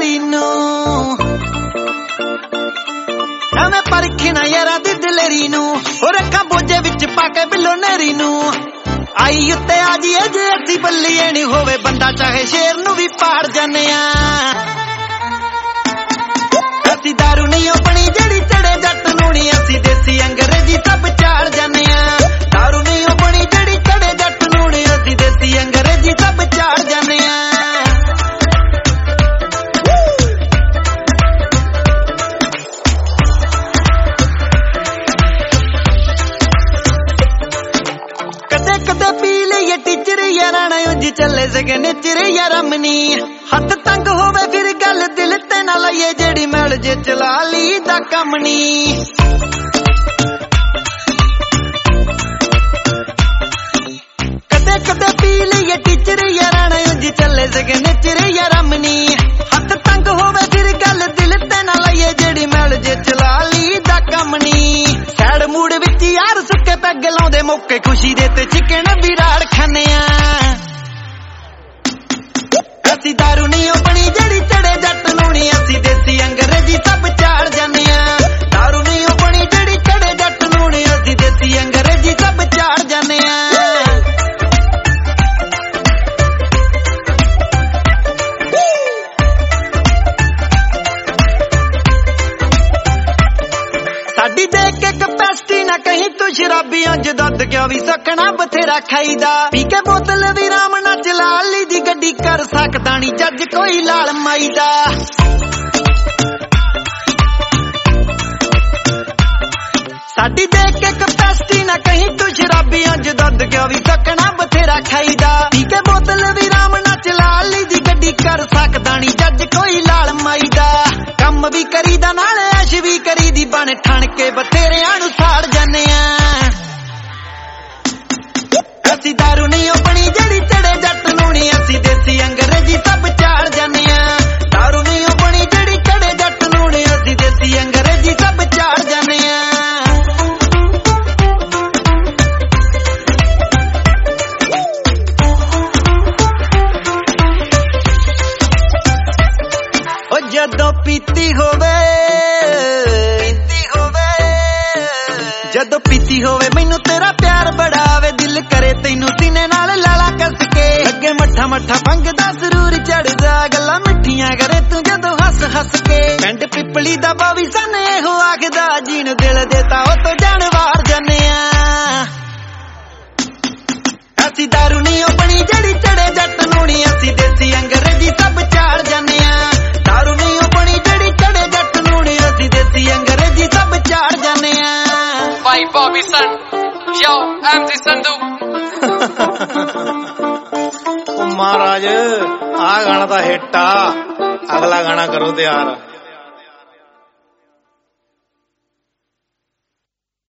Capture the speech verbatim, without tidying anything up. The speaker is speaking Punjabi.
ਤੇਰੀ ਨੂੰ ਨਾ ਮੈਂ ਪਰਖਣਾ ਯਾਰਾਂ ਦੀ ਦਿਲੇਰੀ ਨੂੰ ਉਹ ਰੱਖਾਂ ਬੋਝੇ ਵਿੱਚ ਪਾ ਕੇ ਬਿੱਲੋ ਨੇਰੀ ਨੂੰ ਆਈ ਉੱਤੇ ਆ ਜੀਏ ਜੇ ਅਸੀਂ ਬੱਲੀਏ ਨਹੀਂ ਹੋਵੇ ਬੰਦਾ ਚਾਹੇ ਸ਼ੇਰ ਨੂੰ ਵੀ ਪਾੜ ਜਾਂਦੇ ਆ ਅਸੀਂ ਦਾਰੂ ਨਹੀਂ ਆਪਣੀ ਜਿਹੜੀ ਚੜੇ ਜੱਟ ਨੂੰ ਨਹੀਂ ਅਸੀਂ ਦੇਸੀ ਅੰਗਰੇਜ਼ੀ ਸਭ ਚਾੜ ਜਾਂਦੇ ਆ ਦਾਰੂ ਨਹੀਂ ਆਪਣੀ ਜਿਹੜੀ ਚੜੇ ਜੱਟ ਨੂੰ ਨਹੀਂ ਅਸੀਂ ਦੇਸੀ ਅੰਗਰੇਜ਼ੀ ਸਭ ਚਾੜ ਜਾਂਦੇ ਆ ਕਦੇ ਕਦੇ ਪੀ ਲਈਏ ਟੀਚਰ ਯਾਰਾਂ ਨਾ ਉਂਝ ਚੱਲੇ ਸਗਨੇ ਚਿਰ ਯਾਰਾਂ ਮਨੀ ਹੱਥ ਤੰਗ ਹੋਵੇ ਫਿਰ ਗੱਲ ਦਿਲ ਤੇ ਨਾ ਲਈਏ ਜਿਹੜੀ ਮੈਲ ਜੇ ਚਲਾ ਲਈ ਦਾ ਕੰਮ ਨੀ ਕਦੇ ਕਦੇ ਪੀ ਲਈਏ ਟੀਚਰ ਯਾਰਾਂ ਨਾ ਉਂਝ ਚੱਲੇ ਸਗਨੇ ਚਿਰ ਯਾਰਾਂ ਮਨੀ ਹੱਥ ਤੰਗ ਹੋਵੇ ਫਿਰ ਗੱਲ ਦਿਲ ਤੇ ਨਾ ਲਈਏ ਜਿਹੜੀ ਮੈਲ ਜੇ ਚਲਾ ਲਈ ਦਾ ਕੰਮ ਨੀ ਸੈਡ ਮੂਡ ਵਿੱਚ ਯਾਰ ਸੁੱਕੇ ਪੈਗ ਲਾਉਂਦੇ ਮੌਕੇ ਖੁਸ਼ੀ ਦੇ ਤੇ ਚਿਕਨ ਵੀ ਰਾੜ ਖਾਨੇ ਆ ਅਸੀਂ ਦਾਰੂ ਨਹੀਂ ਆਪਣੀ ਜਿਹੜੀ ਚੜੇ ਜੱਟ ਨੂੰ ਨਹੀਂ ਅਸੀਂ ਦੇਸੀ ਅੰਗਰੇਜ਼ੀ ਸਭ ਚਾੜ ਜਾਂਦੇ ਆ ਦਾਰੂ ਨਹੀਂ ਆਪਣੀ ਜਿਹੜੀ ਚੜੇ ਜੱਟ ਨੂੰ ਨਹੀਂ ਅਸੀਂ ਦੇਸੀ ਅੰਗਰੇਜ਼ੀ ਸਭ ਚਾੜ ਜਾਂਦੇ ਆ ਸਾਡੀ ਦੇਖ ਕੇ ਕਪੈਸਿਟੀ ਨਾ ਕਹੀਂ ਤੂੰ ਸ਼ਰਾਬੀਆਂ ਜ ਦੁੱਧ ਕਿਉਂ ਵੀ ਸਕਣਾ ਬਥੇਰਾ ਖਾਈਦਾ ਪੀ ਕੇ ਬੋਤਲ ਵੀ ਰਾਮ ਨਾਲ ਚਲਾ ਲਈ ਦੀ ਗੱਡੀ ਕਰ ਸਕਦਾ ਨੀ ਜੱਜ ਕੋਈ ਲਾਲ ਮਾਈ ਦਾ ਸਾਡੀ ਦੇਖ ਕੇ ਕਪੈਸਿਟੀ ਨਾ ਕਹੀਂ ਤੂੰ ਸ਼ਰਾਬੀਆਂ ਜ ਦੁੱਧ ਕਿਉਂ ਵੀ ਸਕਣਾ ਬਥੇਰਾ ਖਾਈਦਾ ਪੀ ਕੇ ਬੋਤਲ ਵੀ ਰਾਮ ਨਾਲ ਚਲਾ ਲਈ ਦੀ ਗੱਡੀ ਕਰ ਸਕਦਾ ਨੀ ਜੱਜ ਕੋਈ ਲਾਲ ਮਾਈ ਦਾ ਕੰਮ ਵੀ ਕਰੀਦਾ ਨਾਲ ਐਸ਼ ਵੀ ਕਰੀਦੀ ਬਣ ਠਣ ਕੇ ਬਥੇਰਿਆਂ ਨੂੰ ਸਾੜ ਜਾਂਦੇ ਆ ਅਸੀਂ ਦਾਰੂ ਨਹੀਂ ਆਪਣੀ ਜਿਹੜੀ ਚੜੇ ਜੱਟ ਨੂੰ ਨਹੀਂ ਅਸੀਂ ਦੇਸੀ ਅੰਗਰੇਜ਼ੀ ਸਭ ਚਾੜ ਜਾਂਦੇ ਆ ਦਾਰੂ ਨਹੀਂ ਆਪਣੀ ਜਿਹੜੀ ਚੜੇ ਜੱਟ ਨੂੰ ਨਹੀਂ ਅਸੀਂ ਦੇਸੀ ਅੰਗਰੇਜ਼ੀ ਸਭ ਚਾੜ ਜਾਂਦੇ ਆ ਉਹ ਜਦੋਂ ਪੀਤੀ ਹੋਵੇ ਪੀਤੀ ਹੋਵੇ ਜਦੋਂ ਪੀਤੀ ਹੋਵੇ ਮੈਨੂੰ ਤੇਰਾ ਪਿਆਰ ਬੜਾ ਆਵੇ ਦਿਲ ਕਰੇ ਤੈਨੂੰ ਸੀਨੇ ਨਾਲ ਲਾਲਾ ਕੱਸ ਕੇ ਅੱਗੇ ਮੱਠਾ ਮੱਠਾ ਪੰਗਦਾ ਸਰੂਰ ਚੜਦਾ ਗੱਲਾਂ ਮਿੱਠੀਆਂ ਕਰੇ ਤੂੰ ਜਦੋਂ ਹੱਸ ਹੱਸ ਕੇ ਪਿੰਡ ਪਿੱਪਲੀ ਦਾ ਬਾਵੀ ਸਨ ਇਹੋ ਆਖਦਾ ਜੀਣ ਦਿਲ ਦੇਤਾ ਉਹ ਤੋਂ ਜਾਣ ਵਾਰ ਜਾਂਦੇ ਆ ਅਸੀਂ ਦਾਰੂ ਨਹੀਂ ਆਪਣੀ ਜਿਹੜੀ ਚੜੇ ਜੱਟ ਨੂੰ ਨਹੀਂ ਅਸੀਂ ਦੇਸੀ ਅੰਗਰੇਜ਼ੀ ਸਭ ਚਾੜ ਜਾਂਦੇ ਆ ਦਾਰੂ ਨਹੀਂ ਆਪਣੀ ਜਿਹੜੀ ਚੜੇ ਜੱਟ ਨੂੰ ਨਹੀਂ ਅਸੀਂ ਦੇਸੀ ਅੰਗਰੇਜ਼ੀ ਸਭ ਚਾੜ ਜਾਂਦੇ ਆ ਭਾਈ ਬੌਬੀ ਸਨ ਯੋ ਐਮਜੀ ਸੰਧੂ ਉਹ ਮਹਾਰਾਜ ਆ ਗਾਣਾ ਤਾਂ ਹਿੱਟ ਆ ਅਗਲਾ ਗਾਣਾ ਕਰੋ ਤਿਆਰ